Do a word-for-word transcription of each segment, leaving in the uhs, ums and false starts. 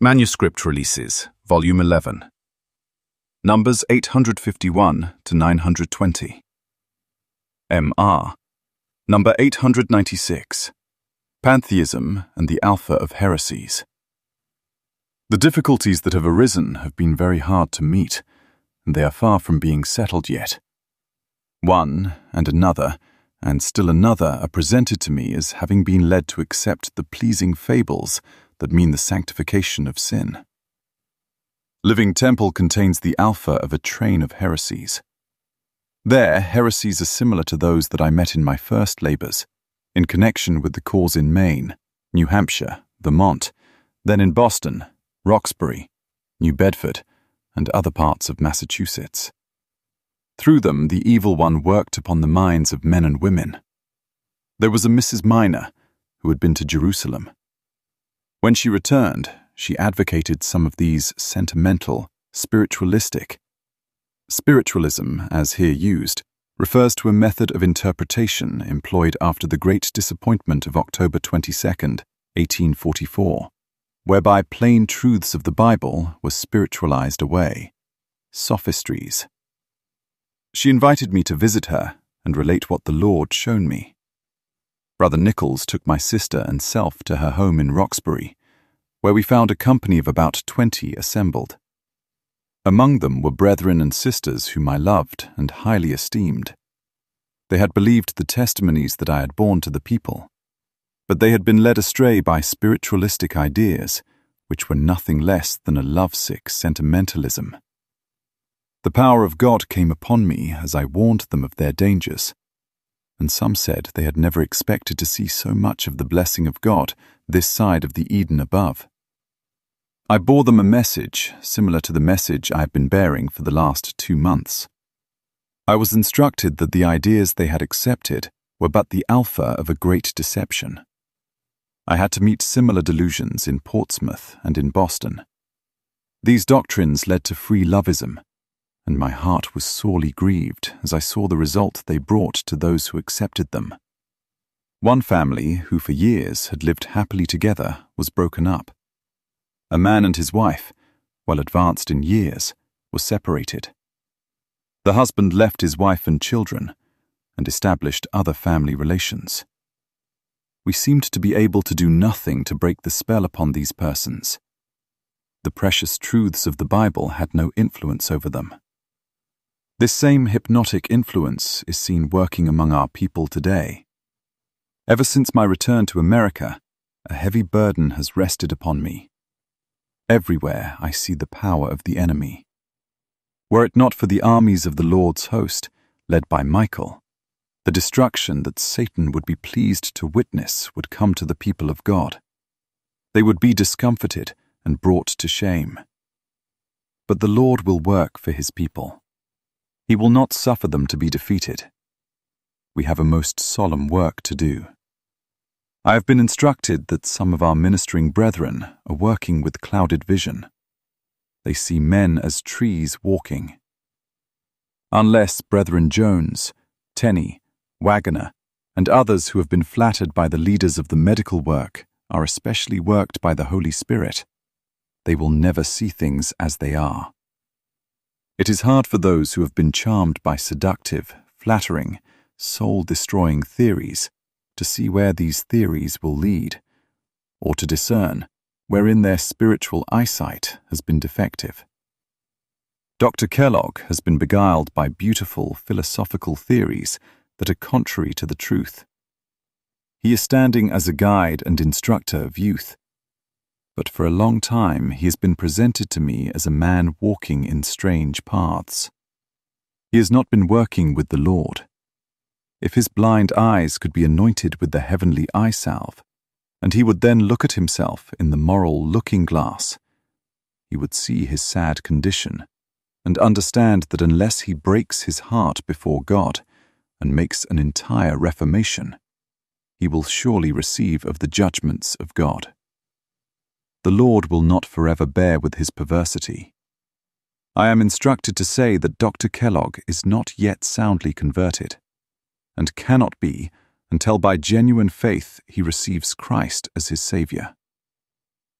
Manuscript Releases, Volume eleven. Numbers eight hundred fifty-one to nine hundred twenty. M R. Number eight hundred ninety-six. Pantheism and the Alpha of Heresies. The difficulties that have arisen have been very hard to meet, and they are far from being settled yet. One and another, and still another, are presented to me as having been led to accept the pleasing fables that mean the sanctification of sin. Living Temple contains the alpha of a train of heresies. There, heresies are similar to those that I met in my first labors, in connection with the cause in Maine, New Hampshire, Vermont, then in Boston, Roxbury, New Bedford, and other parts of Massachusetts. Through them, the evil one worked upon the minds of men and women. There was a Missus Minor who had been to Jerusalem. When she returned, she advocated some of these sentimental, spiritualistic. Spiritualism, as here used, refers to a method of interpretation employed after the Great Disappointment of October twenty-second, eighteen forty-four, whereby plain truths of the Bible were spiritualized away, sophistries. She invited me to visit her and relate what the Lord shown me. Brother Nichols took my sister and self to her home in Roxbury, where we found a company of about twenty assembled. Among them were brethren and sisters whom I loved and highly esteemed. They had believed the testimonies that I had borne to the people, but they had been led astray by spiritualistic ideas, which were nothing less than a lovesick sentimentalism. The power of God came upon me as I warned them of their dangers, and some said they had never expected to see so much of the blessing of God this side of the Eden above. I bore them a message similar to the message I have been bearing for the last two months. I was instructed that the ideas they had accepted were but the alpha of a great deception. I had to meet similar delusions in Portsmouth and in Boston. These doctrines led to free lovism, and my heart was sorely grieved as I saw the result they brought to those who accepted them. One family, who for years had lived happily together, was broken up. A man and his wife, well advanced in years, were separated. The husband left his wife and children and established other family relations. We seemed to be able to do nothing to break the spell upon these persons. The precious truths of the Bible had no influence over them. This same hypnotic influence is seen working among our people today. Ever since my return to America, a heavy burden has rested upon me. Everywhere I see the power of the enemy. Were it not for the armies of the Lord's host, led by Michael, the destruction that Satan would be pleased to witness would come to the people of God. They would be discomfited and brought to shame. But the Lord will work for his people. He will not suffer them to be defeated. We have a most solemn work to do. I have been instructed that some of our ministering brethren are working with clouded vision. They see men as trees walking. Unless Brethren Jones, Tenney, Waggoner, and others who have been flattered by the leaders of the medical work are especially worked by the Holy Spirit, they will never see things as they are. It is hard for those who have been charmed by seductive, flattering, soul-destroying theories to see where these theories will lead, or to discern wherein their spiritual eyesight has been defective. Doctor Kellogg has been beguiled by beautiful philosophical theories that are contrary to the truth. He is standing as a guide and instructor of youth, but for a long time he has been presented to me as a man walking in strange paths. He has not been working with the Lord. If his blind eyes could be anointed with the heavenly eye salve, and he would then look at himself in the moral looking-glass, he would see his sad condition and understand that unless he breaks his heart before God and makes an entire reformation, he will surely receive of the judgments of God. The Lord will not forever bear with his perversity. I am instructed to say that Doctor Kellogg is not yet soundly converted, and cannot be until by genuine faith he receives Christ as his Savior.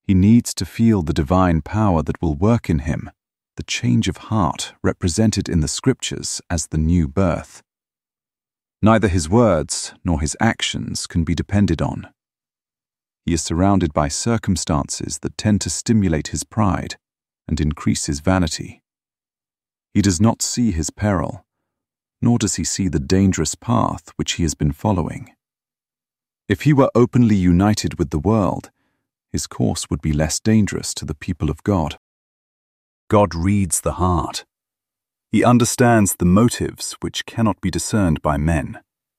he needs to feel the divine power that will work in him, the change of heart represented in the Scriptures as the new birth. Neither his words nor his actions can be depended on. He is surrounded by circumstances that tend to stimulate his pride and increase his vanity. He does not see his peril, nor does he see the dangerous path which he has been following. If he were openly united with the world, his course would be less dangerous to the people of God. God reads the heart. He understands the motives which cannot be discerned by men.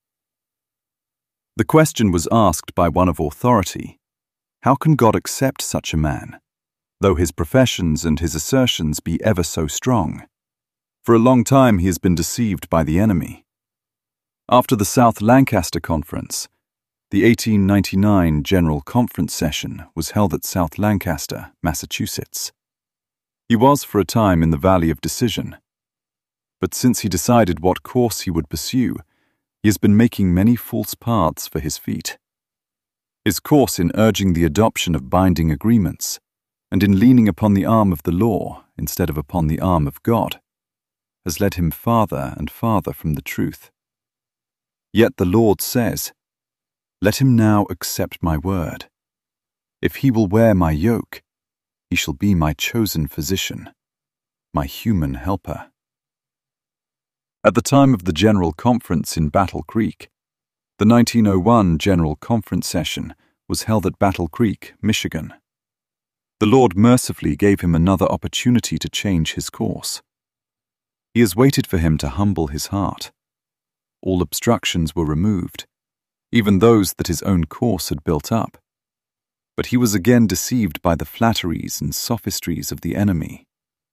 The question was asked by one of authority, how can God accept such a man, though his professions and his assertions be ever so strong? For a long time he has been deceived by the enemy. After the South Lancaster Conference, the eighteen ninety-nine General Conference session was held at South Lancaster, Massachusetts. He was for a time in the Valley of Decision, but since he decided what course he would pursue, he has been making many false paths for his feet. His course in urging the adoption of binding agreements, and in leaning upon the arm of the law instead of upon the arm of God, has led him farther and farther from the truth. Yet the Lord says, "Let him now accept my word. If he will wear my yoke, he shall be my chosen physician, my human helper." At the time of the General Conference in Battle Creek, the nineteen oh one General Conference session was held at Battle Creek, Michigan. The Lord mercifully gave him another opportunity to change his course. He has waited for him to humble his heart. All obstructions were removed, even those that his own course had built up. But he was again deceived by the flatteries and sophistries of the enemy.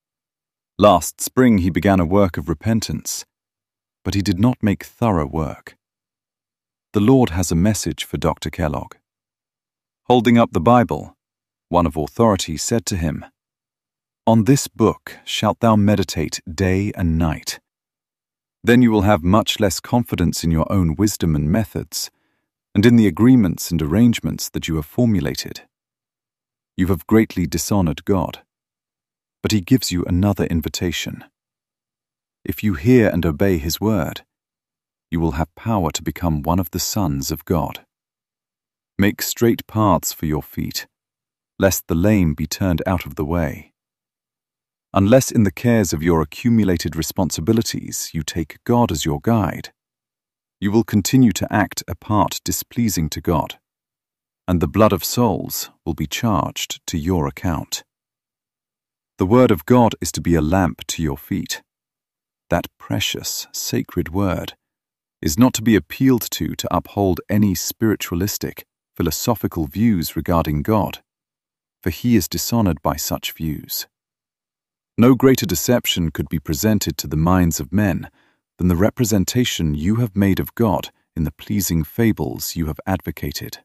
Last spring he began a work of repentance, but he did not make thorough work. The Lord has a message for Doctor Kellogg. Holding up the Bible, one of authority said to him, "On this book shalt thou meditate day and night. Then you will have much less confidence in your own wisdom and methods, and in the agreements and arrangements that you have formulated. You have greatly dishonored God, but he gives you another invitation. If you hear and obey his word, you will have power to become one of the sons of God. Make straight paths for your feet, lest the lame be turned out of the way. Unless in the cares of your accumulated responsibilities you take God as your guide, you will continue to act a part displeasing to God, and the blood of souls will be charged to your account. The word of God is to be a lamp to your feet. That precious, sacred word is not to be appealed to to uphold any spiritualistic, philosophical views regarding God, for he is dishonored by such views. No greater deception could be presented to the minds of men than the representation you have made of God in the pleasing fables you have advocated.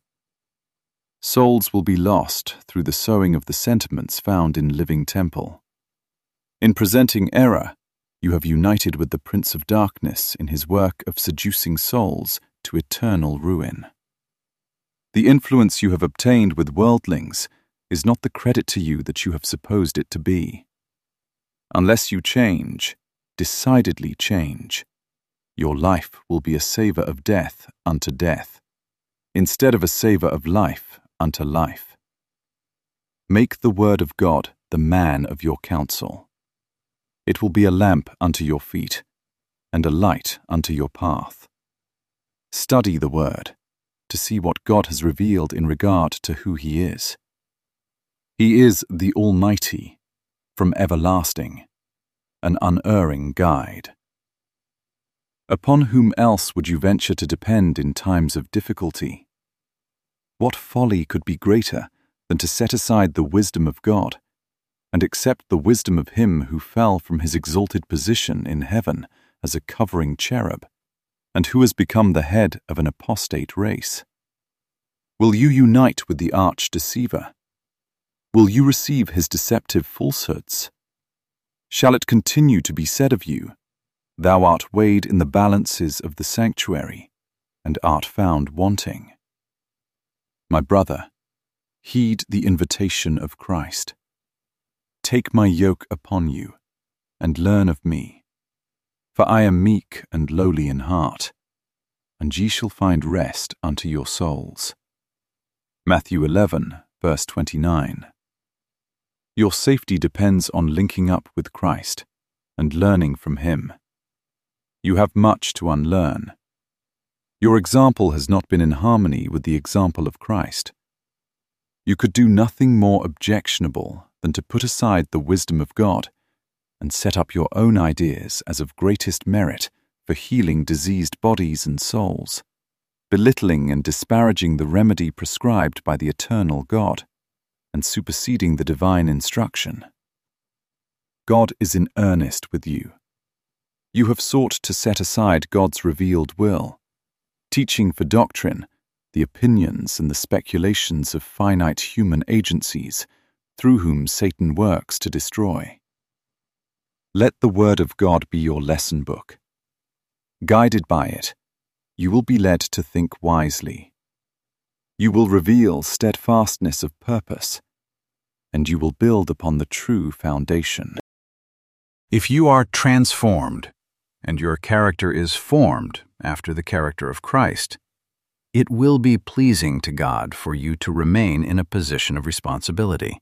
Souls will be lost through the sowing of the sentiments found in Living Temple. In presenting error, you have united with the Prince of Darkness in his work of seducing souls to eternal ruin. The influence you have obtained with worldlings is not the credit to you that you have supposed it to be. Unless you change, decidedly change, your life will be a savour of death unto death, instead of a savour of life unto life. Make the word of God the man of your counsel. It will be a lamp unto your feet, and a light unto your path. Study the word, to see what God has revealed in regard to who he is. He is the Almighty, from everlasting, an unerring guide. Upon whom else would you venture to depend in times of difficulty? What folly could be greater than to set aside the wisdom of God and accept the wisdom of him who fell from his exalted position in heaven as a covering cherub, and who has become the head of an apostate race? Will you unite with the arch-deceiver? Will you receive his deceptive falsehoods? Shall it continue to be said of you, "Thou art weighed in the balances of the sanctuary, and art found wanting"? My brother, Heed the invitation of Christ. Take my yoke upon you, and learn of me. For I am meek and lowly in heart, and ye shall find rest unto your souls. Matthew eleven, verse twenty-nine. Your safety depends on linking up with Christ and learning from Him. You have much to unlearn. Your example has not been in harmony with the example of Christ. You could do nothing more objectionable than to put aside the wisdom of God and set up your own ideas as of greatest merit for healing diseased bodies and souls, belittling and disparaging the remedy prescribed by the eternal God, and superseding the divine instruction. God is in earnest with you. You have sought to set aside God's revealed will, teaching for doctrine the opinions and the speculations of finite human agencies through whom Satan works to destroy. Let the Word of God be your lesson book. Guided by it, you will be led to think wisely. You will reveal steadfastness of purpose, and you will build upon the true foundation. If you are transformed, and your character is formed after the character of Christ, it will be pleasing to God for you to remain in a position of responsibility.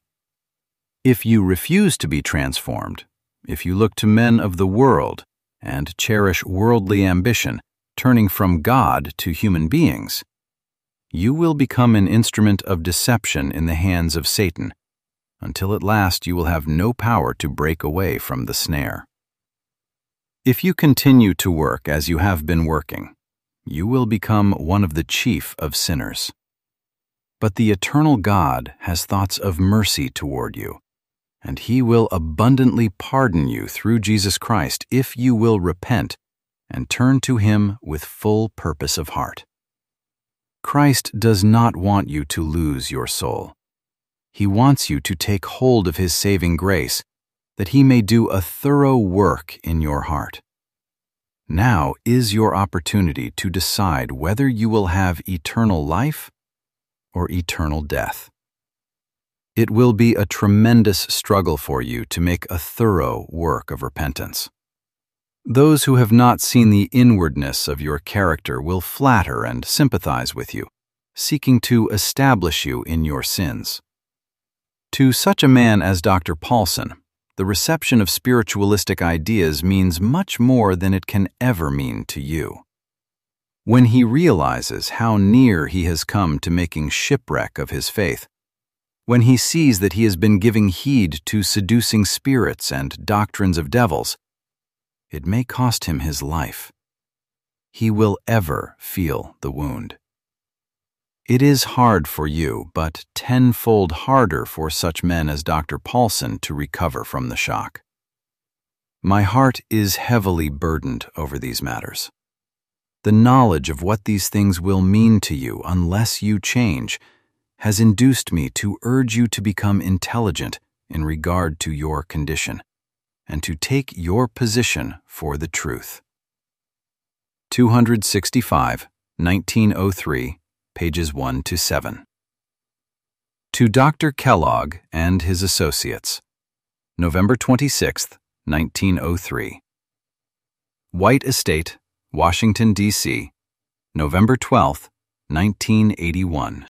If you refuse to be transformed, if you look to men of the world and cherish worldly ambition, turning from God to human beings, you will become an instrument of deception in the hands of Satan, until at last you will have no power to break away from the snare. If you continue to work as you have been working, you will become one of the chief of sinners. But the eternal God has thoughts of mercy toward you, and He will abundantly pardon you through Jesus Christ if you will repent and turn to Him with full purpose of heart. Christ does not want you to lose your soul. He wants you to take hold of His saving grace, that He may do a thorough work in your heart. Now is your opportunity to decide whether you will have eternal life or eternal death. It will be a tremendous struggle for you to make a thorough work of repentance. Those who have not seen the inwardness of your character will flatter and sympathize with you, seeking to establish you in your sins. To such a man as Doctor Paulson, the reception of spiritualistic ideas means much more than it can ever mean to you. When he realizes how near he has come to making shipwreck of his faith, when he sees that he has been giving heed to seducing spirits and doctrines of devils, it may cost him his life. He will ever feel the wound. It is hard for you, but tenfold harder for such men as Doctor Paulson to recover from the shock. My heart is heavily burdened over these matters. The knowledge of what these things will mean to you unless you change has induced me to urge you to become intelligent in regard to your condition and to take your position for the truth. two sixty-five, nineteen oh three, pages one to seven. To Doctor Kellogg and his Associates, November twenty-sixth, nineteen oh three. White Estate, Washington, D C, November twelfth, nineteen eighty-one.